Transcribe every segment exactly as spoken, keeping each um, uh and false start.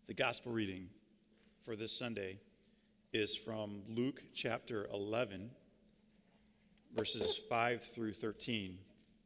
The gospel reading for this Sunday is from Luke chapter eleven, verses five through thirteen.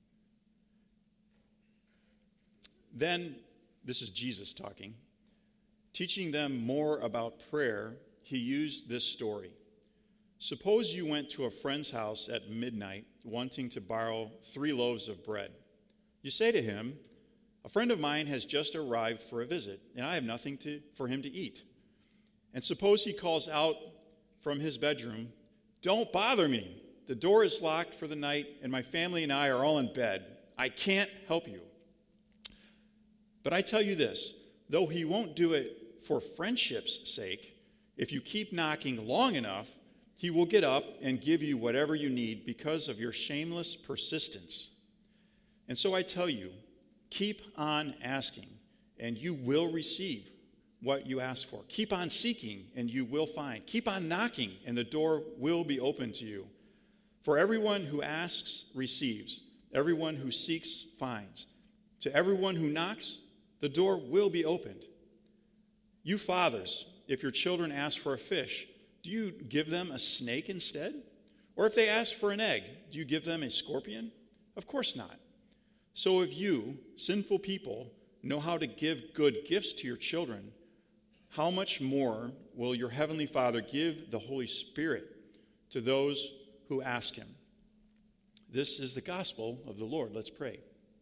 Then, this is Jesus talking, teaching them more about prayer, he used this story. Suppose you went to a friend's house at midnight, wanting to borrow three loaves of bread. You say to him, "A friend of mine has just arrived for a visit, and I have nothing to, for him to eat." And suppose he calls out from his bedroom, "Don't bother me. The door is locked for the night, and my family and I are all in bed. I can't help you." But I tell you this, though he won't do it for friendship's sake, if you keep knocking long enough, he will get up and give you whatever you need because of your shameless persistence. And so I tell you, keep on asking, and you will receive what you ask for. Keep on seeking, and you will find. Keep on knocking, and the door will be open to you. For everyone who asks receives. Everyone who seeks finds. To everyone who knocks, the door will be opened. You fathers, if your children ask for a fish, do you give them a snake instead? Or if they ask for an egg, do you give them a scorpion? Of course not. So if you, sinful people, know how to give good gifts to your children, how much more will your heavenly Father give the Holy Spirit to those who ask him? This is the gospel of the Lord. Let's pray.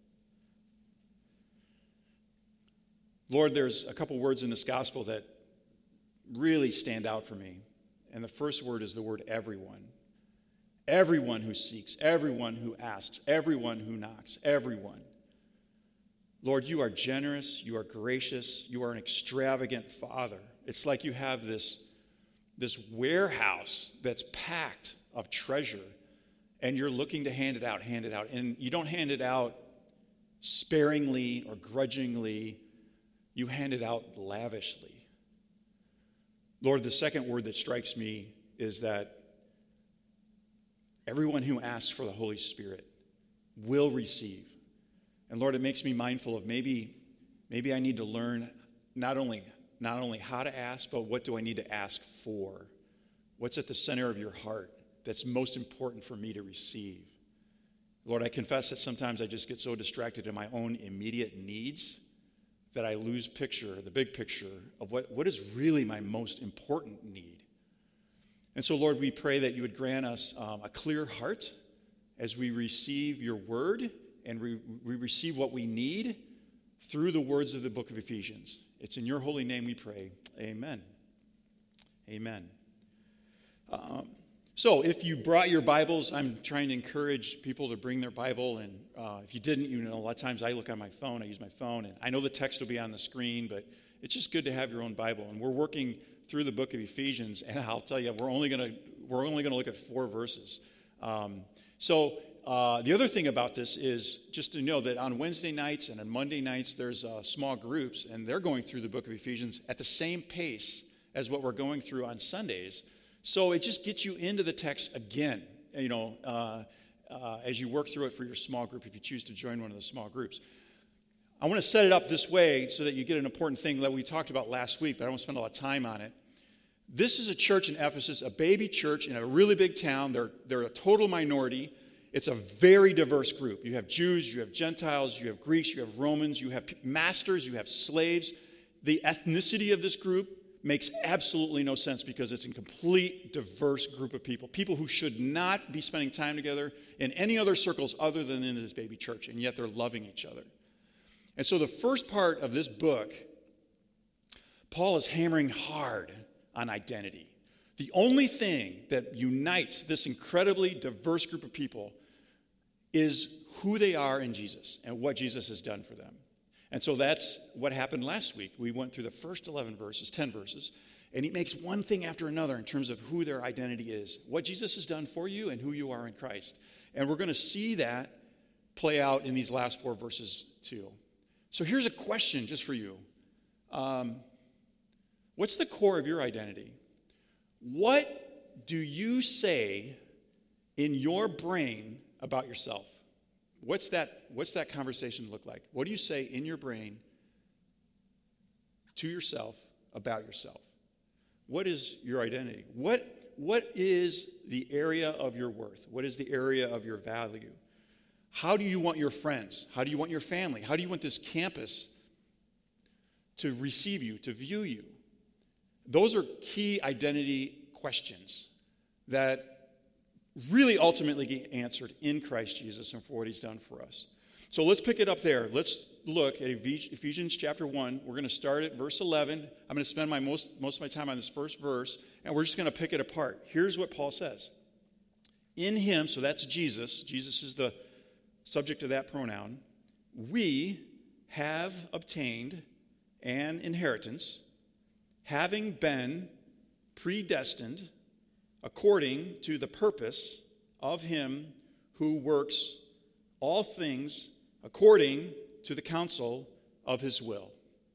Lord, there's a couple words in this gospel that really stand out for me. And the first word is the word everyone. Everyone who seeks, everyone who asks, everyone who knocks, everyone. Lord, you are generous, you are gracious, you are an extravagant Father. It's like you have this, this warehouse that's packed of treasure, and you're looking to hand it out, hand it out. And you don't hand it out sparingly or grudgingly. You hand it out lavishly. Lord, the second word that strikes me is that everyone who asks for the Holy Spirit will receive. And Lord, it makes me mindful of maybe, maybe I need to learn not only, not only how to ask, but what do I need to ask for? What's at the center of your heart that's most important for me to receive? Lord, I confess that sometimes I just get so distracted in my own immediate needs that I lose picture, the big picture of what, what is really my most important need. And so, Lord, we pray that you would grant us um, a clear heart as we receive your word and we, we receive what we need through the words of the book of Ephesians. It's in your holy name we pray. Amen. Amen. Um, so if you brought your Bibles, I'm trying to encourage people to bring their Bible. And uh, if you didn't, you know, a lot of times I look on my phone. I use my phone. And I know the text will be on the screen, but it's just good to have your own Bible. And we're working through the book of Ephesians, and I'll tell you, we're only going to we're only going to look at four verses. Um, so uh, the other thing about this is just to know that on Wednesday nights and on Monday nights, there's uh, small groups, and they're going through the book of Ephesians at the same pace as what we're going through on Sundays. So it just gets you into the text again, you know, uh, uh, as you work through it for your small group, if you choose to join one of the small groups. I want to set it up this way so that you get an important thing that we talked about last week, but I don't want to spend a lot of time on it. This is a church in Ephesus, a baby church in a really big town. They're, they're a total minority. It's a very diverse group. You have Jews, you have Gentiles, you have Greeks, you have Romans, you have masters, you have slaves. The ethnicity of this group makes absolutely no sense because it's a complete diverse group of people. People who should not be spending time together in any other circles other than in this baby church, and yet they're loving each other. And so the first part of this book, Paul is hammering hard on identity. The only thing that unites this incredibly diverse group of people is who they are in Jesus and what Jesus has done for them. And so that's what happened last week. We went through the first eleven verses, ten verses, and he makes one thing after another in terms of who their identity is, what Jesus has done for you and who you are in Christ. And we're going to see that play out in these last four verses too. So here's a question just for you. Um, what's the core of your identity? What do you say in your brain about yourself? What's that, what's that conversation look like? What do you say in your brain to yourself about yourself? What is your identity? What, what is the area of your worth? What is the area of your value? How do you want your friends? How do you want your family? How do you want this campus to receive you, to view you? Those are key identity questions that really ultimately get answered in Christ Jesus and for what he's done for us. So let's pick it up there. Let's look at Ephesians chapter one. We're going to start at verse eleven. I'm going to spend my most, most of my time on this first verse, and we're just going to pick it apart. Here's what Paul says. In him, so that's Jesus. Jesus is the subject of that pronoun. We have obtained an inheritance, having been predestined according to the purpose of him who works all things according to the counsel of his will.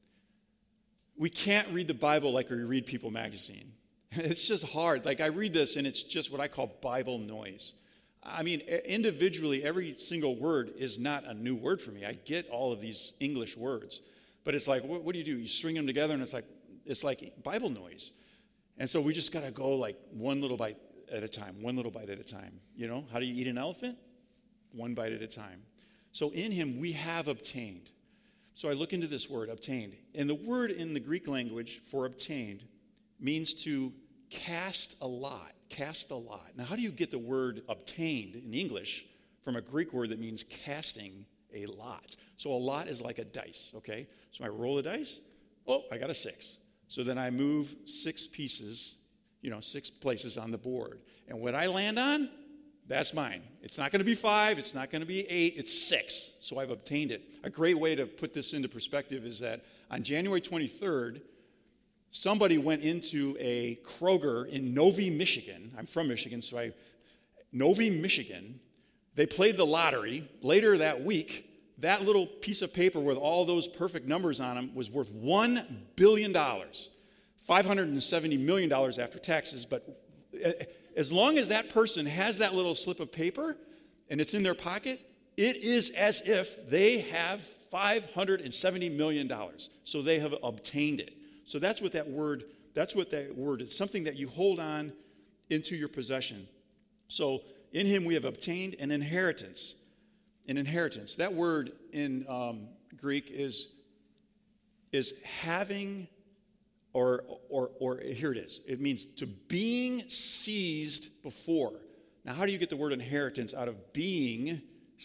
We can't read the Bible like we read People magazine. It's just hard. Like I read this and it's just what I call Bible noise. I mean, individually, every single word is not a new word for me. I get all of these English words. But it's like, what, what do you do? You string them together and it's like, it's like Bible noise. And so we just got to go like one little bite at a time, one little bite at a time. You know, how do you eat an elephant? One bite at a time. So in him we have obtained. So I look into this word, obtained. And the word in the Greek language for obtained means to cast a lot, cast a lot. Now how do you get the word obtained in English from a Greek word that means casting a lot? So a lot is like a dice, okay? So I roll a dice, oh, I got a six. So then I move six pieces, you know, six places on the board. And what I land on, that's mine. It's not going to be five. It's not going to be eight. It's six. So I've obtained it. A great way to put this into perspective is that on January twenty-third, somebody went into a Kroger in Novi, Michigan. I'm from Michigan, so I, Novi, Michigan. They played the lottery. Later that week, that little piece of paper with all those perfect numbers on them was worth one billion dollars, five hundred seventy million dollars after taxes, but as long as that person has that little slip of paper and it's in their pocket, it is as if they have five hundred seventy million dollars. So they have obtained it. So that's what that word, that's what that word is, something that you hold on into your possession. So in him we have obtained an inheritance. An inheritance. That word in um, Greek is, is having, or, or, or here it is. It means to being seized before. Now, how do you get the word inheritance out of being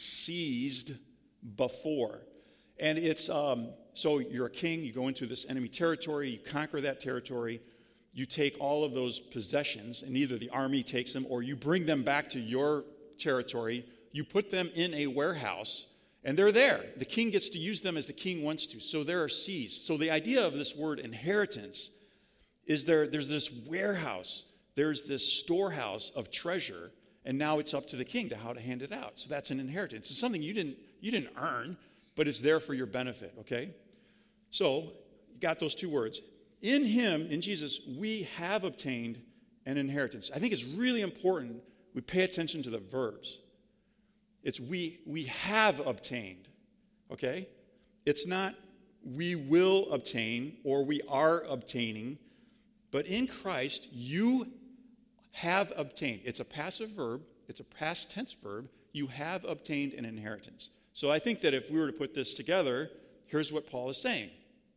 seized before? And it's, um, so you're a king, you go into this enemy territory, you conquer that territory, you take all of those possessions, and either the army takes them or you bring them back to your territory. You put them in a warehouse, and they're there. The king gets to use them as the king wants to, so they are seized. So the idea of this word inheritance is there, there's this warehouse, there's this storehouse of treasure, and now it's up to the king to how to hand it out. So that's an inheritance. It's something you didn't, you didn't earn, but it's there for your benefit, okay? So you got those two words. In him, in Jesus, we have obtained an inheritance. I think it's really important we pay attention to the verbs. It's we we have obtained, okay? It's not we will obtain or we are obtaining, but in Christ you have obtained. It's a passive verb. It's a past tense verb. You have obtained an inheritance. So I think that if we were to put this together, here's what Paul is saying.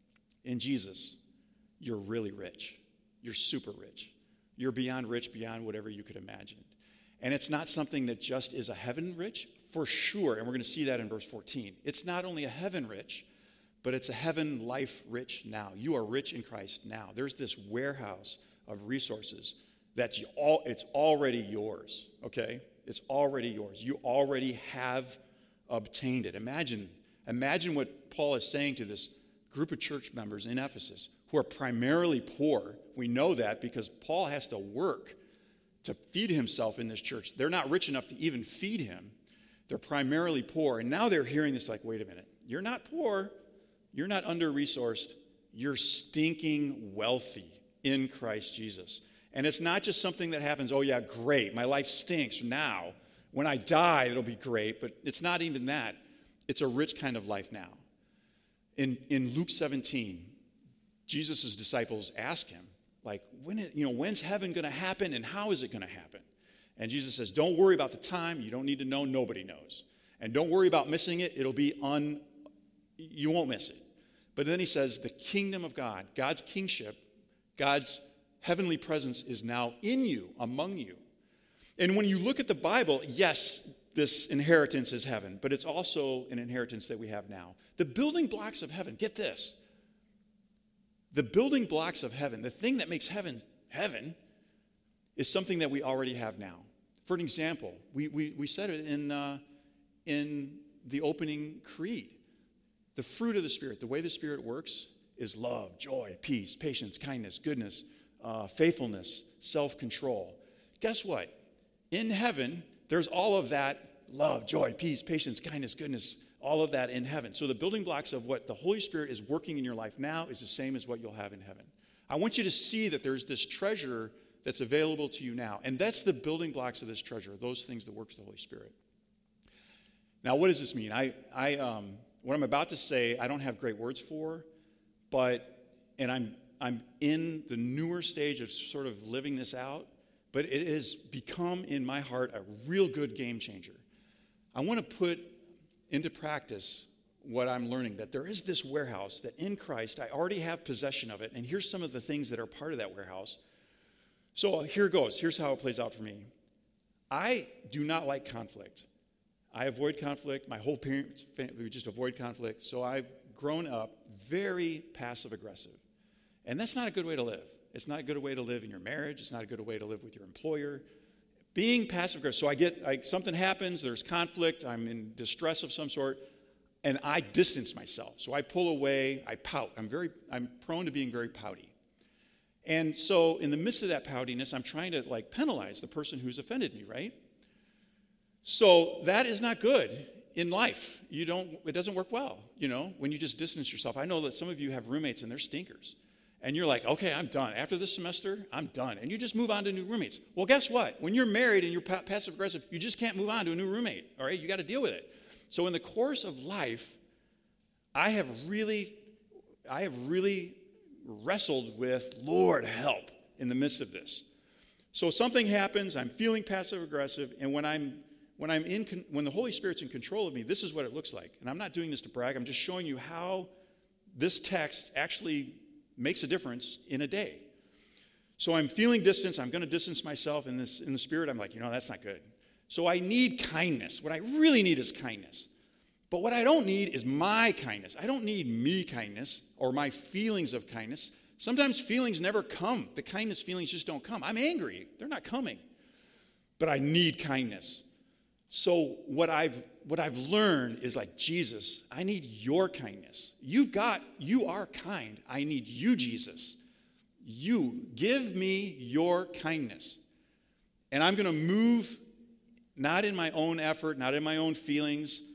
In Jesus, you're really rich. You're super rich. You're beyond rich, beyond whatever you could imagine. And it's not something that just is a heaven rich, for sure, and we're going to see that in verse fourteen. It's not only a heaven rich, but it's a heaven life rich now. You are rich in Christ now. There's this warehouse of resources that's all, it's already yours, okay? It's already yours. You already have obtained it. Imagine, imagine what Paul is saying to this group of church members in Ephesus who are primarily poor. We know that because Paul has to work to feed himself in this church. They're not rich enough to even feed him. They're primarily poor. And now they're hearing this like, wait a minute. You're not poor. You're not under-resourced. You're stinking wealthy in Christ Jesus. And it's not just something that happens, oh yeah, great. My life stinks now. When I die, it'll be great. But it's not even that. It's a rich kind of life now. In, in Luke seventeen, Jesus' disciples ask him, like, when it, you know, when's heaven going to happen and how is it going to happen? And Jesus says, don't worry about the time. You don't need to know. Nobody knows. And don't worry about missing it. It'll be un, you won't miss it. But then he says, the kingdom of God, God's kingship, God's heavenly presence is now in you, among you. And when you look at the Bible, yes, this inheritance is heaven, but it's also an inheritance that we have now. The building blocks of heaven, get this. The building blocks of heaven, the thing that makes heaven heaven, is something that we already have now. For an example, we, we, we said it in, uh, in the opening creed. The fruit of the Spirit, the way the Spirit works, is love, joy, peace, patience, kindness, goodness, uh, faithfulness, self-control. Guess what? In heaven, there's all of that love, joy, peace, patience, kindness, goodness, all of that in heaven. So the building blocks of what the Holy Spirit is working in your life now is the same as what you'll have in heaven. I want you to see that there's this treasure that's available to you now. And that's the building blocks of this treasure, those things that works the Holy Spirit. Now, what does this mean? I, I, um, what I'm about to say, I don't have great words for, but, and I'm, I'm in the newer stage of sort of living this out, but it has become in my heart a real good game changer. I want to put into practice what I'm learning, that there is this warehouse that in Christ, I already have possession of it, and here's some of the things that are part of that warehouse. So here goes. Here's how it plays out for me. I do not like conflict. I avoid conflict. My whole parents, we just avoid conflict. So I've grown up very passive-aggressive. And that's not a good way to live. It's not a good way to live in your marriage. It's not a good way to live with your employer. Being passive-aggressive. So I get, like, something happens, there's conflict, I'm in distress of some sort, and I distance myself. So I pull away, I pout. I'm very, I'm prone to being very pouty. And so in the midst of that poutiness, I'm trying to, like, penalize the person who's offended me, right? So that is not good in life. You don't, it doesn't work well, you know, when you just distance yourself. I know that some of you have roommates and they're stinkers. And you're like, okay, I'm done. After this semester, I'm done. And you just move on to new roommates. Well, guess what? When you're married and you're pa- passive-aggressive, you just can't move on to a new roommate, all right? You got to deal with it. So in the course of life, I have really, I have really wrestled with, Lord, help in the midst of this. So something happens, I'm feeling passive-aggressive, and when I'm when I'm in con- when the Holy Spirit's in control of me, this is what it looks like. And I'm not doing this to brag. I'm just showing you how this text actually makes a difference in a day. So I'm feeling distance. I'm going to distance myself in this in the Spirit. I'm like, you know, that's not good. So I need kindness. What I really need is kindness. But what I don't need is my kindness. I don't need me kindness or my feelings of kindness. Sometimes feelings never come. The kindness feelings just don't come. I'm angry. They're not coming. But I need kindness. So what I've what I've learned is, like, Jesus, I need your kindness. You've got, you are kind. I need you, Jesus. You, give me your kindness. And I'm going to move not in my own effort, not in my own feelings.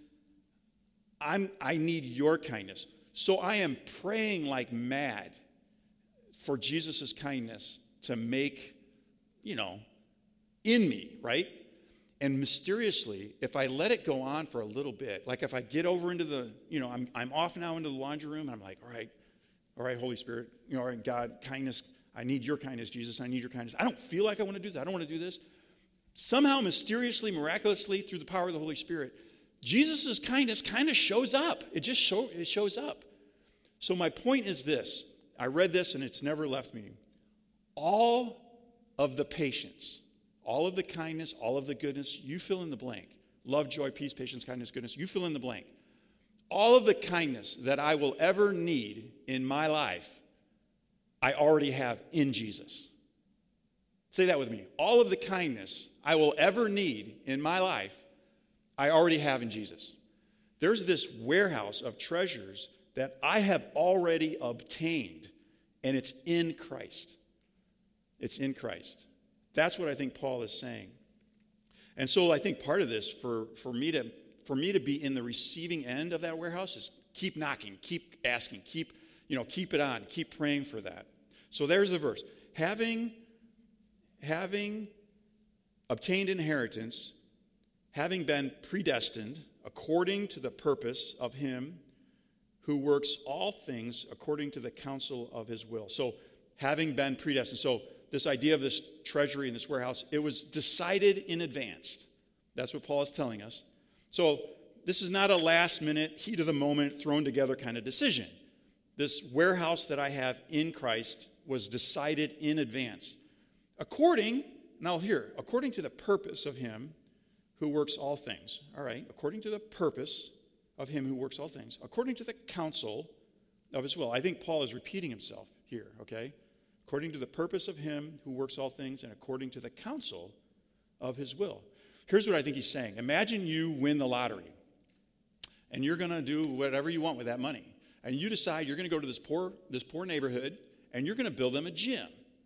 I'm, I need your kindness. So I am praying like mad for Jesus' kindness to make, you know, in me, right? And mysteriously, if I let it go on for a little bit, like if I get over into the, you know, I'm I'm off now into the laundry room, and I'm like, all right, all right, Holy Spirit, you know, all right, God, kindness, I need your kindness, Jesus, I need your kindness. I don't feel like I want to do this. I don't want to do this. Somehow, mysteriously, miraculously, through the power of the Holy Spirit, Jesus' kindness kind of shows up. It just show, it shows up. So my point is this. I read this, and it's never left me. All of the patience, all of the kindness, all of the goodness, you fill in the blank. Love, joy, peace, patience, kindness, goodness, you fill in the blank. All of the kindness that I will ever need in my life, I already have in Jesus. Say that with me. All of the kindness I will ever need in my life, I already have in Jesus. There's this warehouse of treasures that I have already obtained, and it's in Christ. It's in Christ. That's what I think Paul is saying. And so I think part of this, for, for me to for me to be in the receiving end of that warehouse, is keep knocking, keep asking, keep, you know, keep it on, keep praying for that. So there's the verse. Having, having obtained inheritance, having been predestined according to the purpose of him who works all things according to the counsel of his will. So having been predestined. So this idea of this treasury in this warehouse, it was decided in advance. That's what Paul is telling us. So this is not a last minute, heat of the moment, thrown together kind of decision. This warehouse that I have in Christ was decided in advance. According, now here, according to the purpose of him who works all things. All right, according to the purpose of him who works all things. According to the counsel of his will. I think Paul is repeating himself here, okay? According to the purpose of him who works all things and according to the counsel of his will. Here's what I think he's saying. Imagine you win the lottery and you're going to do whatever you want with that money. And you decide you're going to go to this poor, this poor neighborhood and you're going to build them a gym.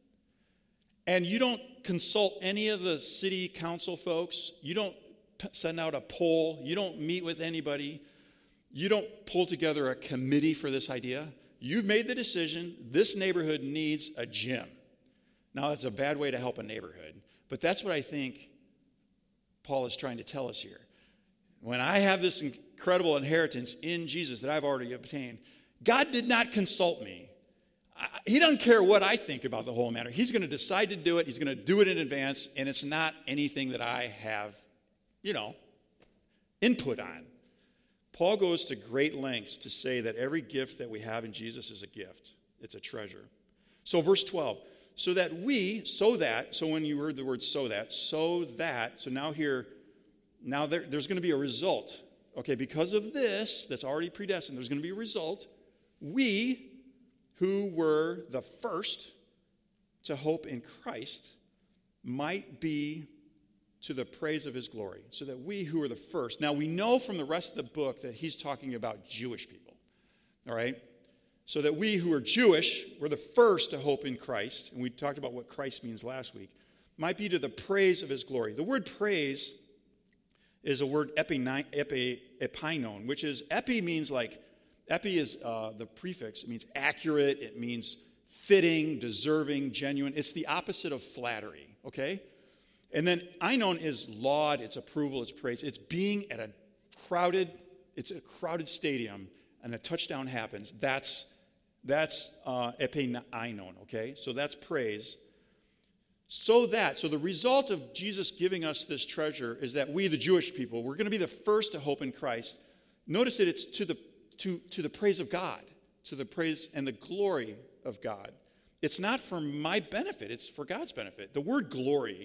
And you don't consult any of the city council folks. You don't p- send out a poll. You don't meet with anybody. You don't pull together a committee for this idea. You've made the decision, this neighborhood needs a gym. Now, that's a bad way to help a neighborhood, but that's what I think Paul is trying to tell us here. When I have this incredible inheritance in Jesus that I've already obtained, God did not consult me. He doesn't care what I think about the whole matter. He's going to decide to do it. He's going to do it in advance, and it's not anything that I have, you know, input on. Paul goes to great lengths to say that every gift that we have in Jesus is a gift. It's a treasure. So verse twelve, so that we, so that, so when you heard the word so that, so that, so now here, now there, there's going to be a result. Okay, because of this, that's already predestined, there's going to be a result. We, who were the first to hope in Christ, might be to the praise of his glory, so that we who are the first. Now, we know from the rest of the book that he's talking about Jewish people, all right? So that we who are Jewish, were the first to hope in Christ, and we talked about what Christ means last week, might be to the praise of his glory. The word praise is a word epi, epi, epinon, which is, epi means like, epi is uh, the prefix. It means accurate. It means fitting, deserving, genuine. It's the opposite of flattery, okay? And then einon is laud, it's approval, it's praise. It's being at a crowded, it's a crowded stadium and a touchdown happens. That's that's uh, epeinon, okay? So that's praise. So that, so the result of Jesus giving us this treasure is that we, the Jewish people, we're going to be the first to hope in Christ. Notice that it's to the to to the praise of God, to the praise and the glory of God. It's not for my benefit, it's for God's benefit. The word glory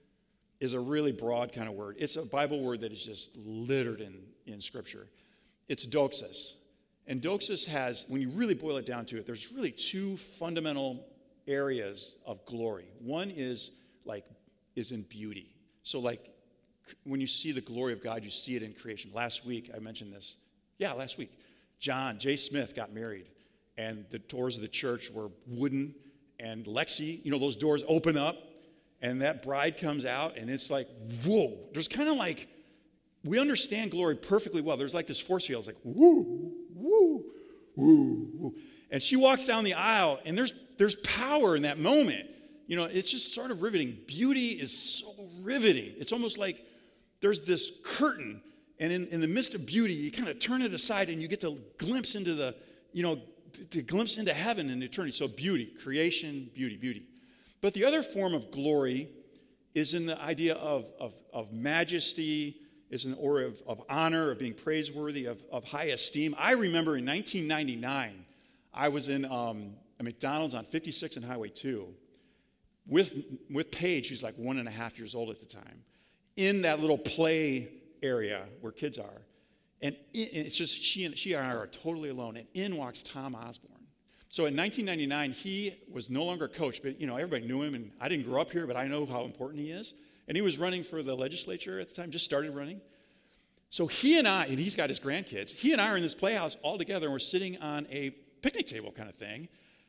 is a really broad kind of word. It's a Bible word that is just littered in, in Scripture. It's doxas. And doxas has, when you really boil it down to it, there's really two fundamental areas of glory. One is like, is in beauty. So like, when you see the glory of God, you see it in creation. Last week, I mentioned this. Yeah, last week. John, Jay Smith got married, and the doors of the church were wooden, and Lexi, you know, those doors open up, and that bride comes out, and it's like, whoa. There's kind of like, we understand glory perfectly well. There's like this force field. It's like, woo, woo, woo, woo. And she walks down the aisle, and there's there's power in that moment. You know, it's just sort of riveting. Beauty is so riveting. It's almost like there's this curtain, and in, in the midst of beauty, you kind of turn it aside, and you get to glimpse into the, you know, to, to glimpse into heaven and eternity. So beauty, creation, beauty, beauty. But the other form of glory is in the idea of, of, of majesty, is in the order of, of honor, of being praiseworthy, of, of high esteem. I remember in nineteen ninety-nine, I was in um, a McDonald's on fifty-six and Highway two with, with Paige, who's like one and a half years old at the time, in that little play area where kids are. And it's just, she and, she and I are totally alone. And in walks Tom Osborne. So in nineteen ninety-nine, he was no longer a coach, but, you know, everybody knew him, and I didn't grow up here, but I know how important he is. And he was running for the legislature at the time, just started running. So he and I, and he's got his grandkids, he and I are in this playhouse all together, and we're sitting on a picnic table kind of thing.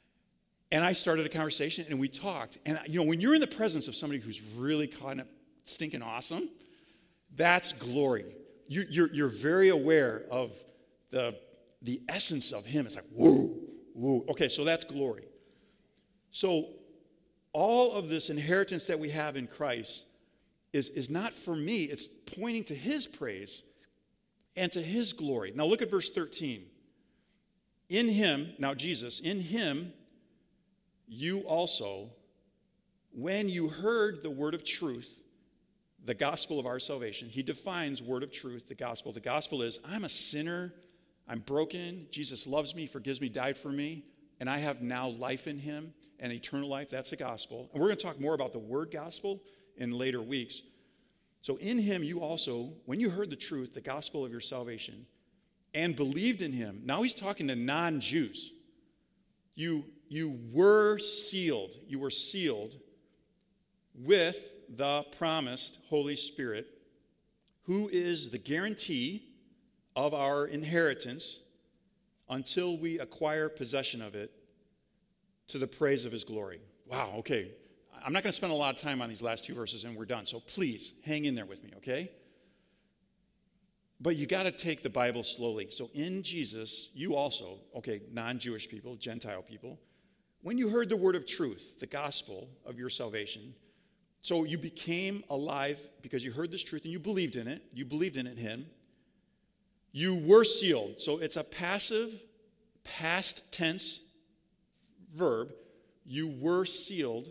And I started a conversation, and we talked. And, you know, when you're in the presence of somebody who's really kind of stinking awesome, that's glory. You, you're, you're very aware of the, the essence of him. It's like, whoa. Woo. Okay, so that's glory. So all of this inheritance that we have in Christ is, is not for me. It's pointing to his praise and to his glory. Now look at verse thirteen. In him, now Jesus, in him, you also, when you heard the word of truth, the gospel of our salvation, he defines word of truth, the gospel. The gospel is, I'm a sinner, I'm broken, Jesus loves me, forgives me, died for me, and I have now life in him and eternal life. That's the gospel. And we're going to talk more about the word gospel in later weeks. So in him, you also, when you heard the truth, the gospel of your salvation, and believed in him. Now he's talking to non-Jews. You, you were sealed. You were sealed with the promised Holy Spirit, who is the guarantee of our inheritance until we acquire possession of it to the praise of his glory. Wow, okay. I'm not going to spend a lot of time on these last two verses and we're done. So please hang in there with me, okay? But you got to take the Bible slowly. So in Jesus, you also, okay, non-Jewish people, Gentile people, when you heard the word of truth, the gospel of your salvation, so you became alive because you heard this truth and you believed in it. You believed in it, him. You were sealed. So it's a passive, past tense verb. You were sealed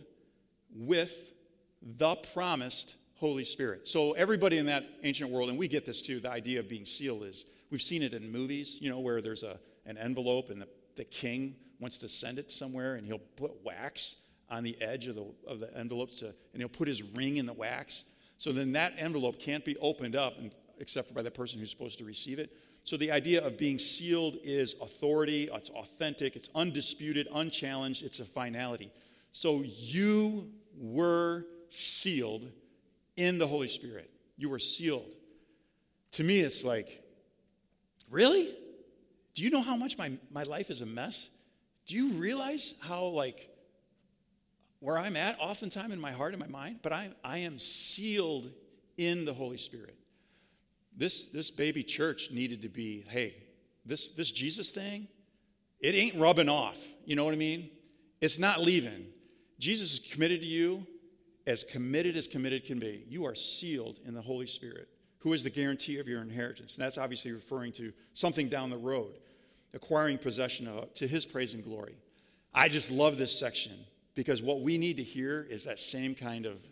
with the promised Holy Spirit. So everybody in that ancient world, and we get this too, the idea of being sealed is, we've seen it in movies, you know, where there's a an envelope and the, the king wants to send it somewhere and he'll put wax on the edge of the of the envelopes to, and he'll put his ring in the wax. So then that envelope can't be opened up and, except for by the person who's supposed to receive it. So the idea of being sealed is authority, it's authentic, it's undisputed, unchallenged, it's a finality. So you were sealed in the Holy Spirit. You were sealed. To me, it's like, really? Do you know how much my, my life is a mess? Do you realize how, like, where I'm at oftentimes in my heart and my mind? But I, I am sealed in the Holy Spirit. This, this baby church needed to be, hey, this, this Jesus thing, it ain't rubbing off. You know what I mean? It's not leaving. Jesus is committed to you. As committed as committed can be. You are sealed in the Holy Spirit, who is the guarantee of your inheritance. And that's obviously referring to something down the road, acquiring possession of, to his praise and glory. I just love this section because what we need to hear is that same kind of,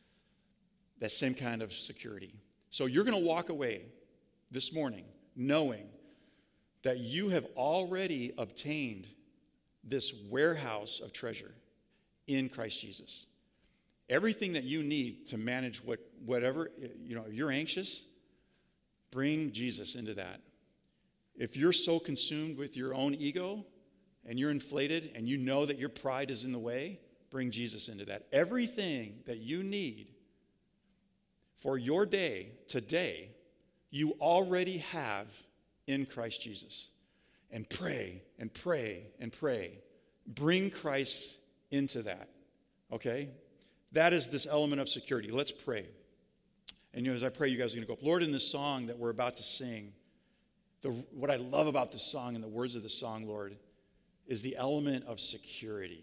that same kind of security. So you're going to walk away this morning knowing that you have already obtained this warehouse of treasure in Christ Jesus. Everything that you need to manage what, whatever, you know, if you're anxious, bring Jesus into that. If you're so consumed with your own ego and you're inflated and you know that your pride is in the way, bring Jesus into that. Everything that you need for your day today, you already have in Christ Jesus. And pray and pray and pray. Bring Christ into that, okay? That is this element of security. Let's pray. And you know, as I pray, you guys are going to go up. Lord, in this song that we're about to sing, the, what I love about this song and the words of the song, Lord, is the element of security.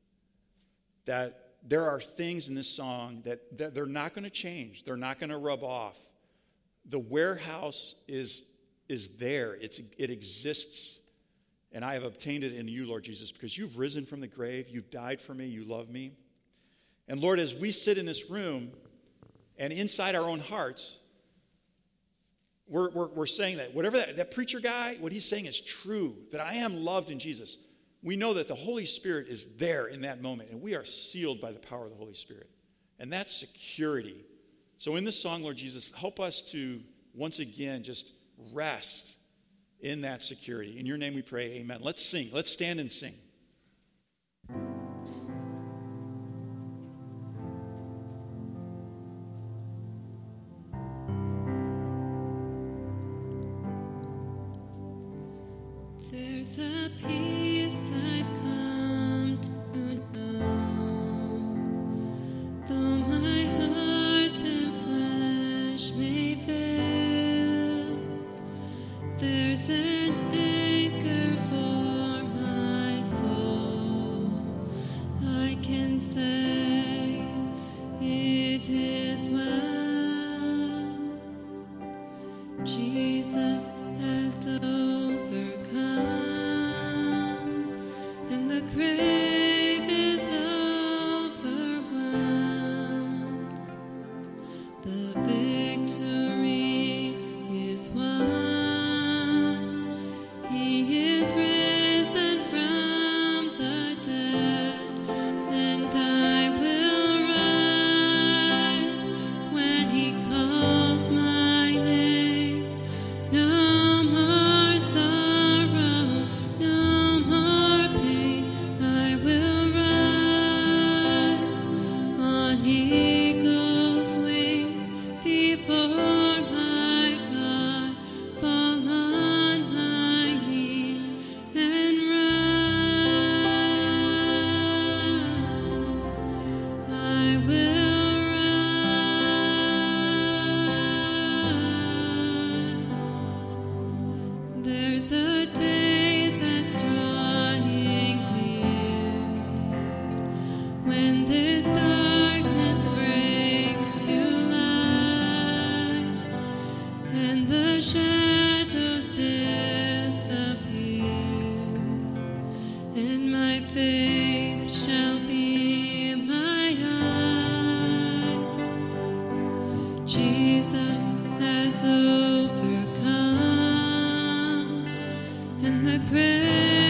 That there are things in this song that, that they're not going to change. They're not going to rub off. The warehouse is, is there. It's, it exists. And I have obtained it in you, Lord Jesus, because you've risen from the grave. You've died for me. You love me. And Lord, as we sit in this room and inside our own hearts, we're, we're, we're saying that whatever that, that preacher guy, what he's saying is true, that I am loved in Jesus. We know that the Holy Spirit is there in that moment, and we are sealed by the power of the Holy Spirit. And that's security. So in this song, Lord Jesus, help us to once again just rest in that security. In your name we pray, amen. Let's sing. Let's stand and sing. There's a peace I've come to know, though my heart and flesh may fail. There's an anchor for my soul. I can say it is well. Jesus has overcome. When this darkness breaks to light and the shadows disappear, and my faith shall be my eyes, Jesus has overcome, and the grave